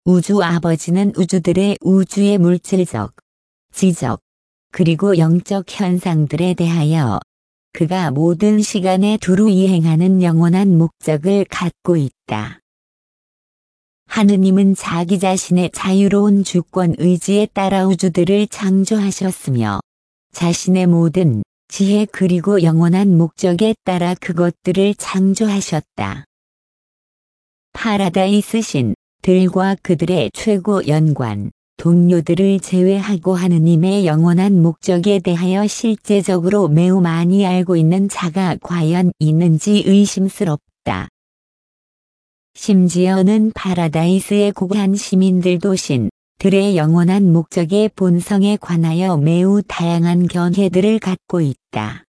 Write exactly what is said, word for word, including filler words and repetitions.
우주 아버지는 우주들의 우주의 물질적, 지적, 그리고 영적 현상들에 대하여 그가 모든 시간에 두루 이행하는 영원한 목적을 갖고 있다. 하느님은 자기 자신의 자유로운 주권 의지에 따라 우주들을 창조하셨으며 자신의 모든 지혜 그리고 영원한 목적에 따라 그것들을 창조하셨다. 파라다이스 신들과 그들의 최고 연관, 동료들을 제외하고 하느님의 영원한 목적에 대하여 실제적으로 매우 많이 알고 있는 자가 과연 있는지 의심스럽다. 심지어는 파라다이스의 고고한 시민들도 신들의 영원한 목적의 본성에 관하여 매우 다양한 견해들을 갖고 있다.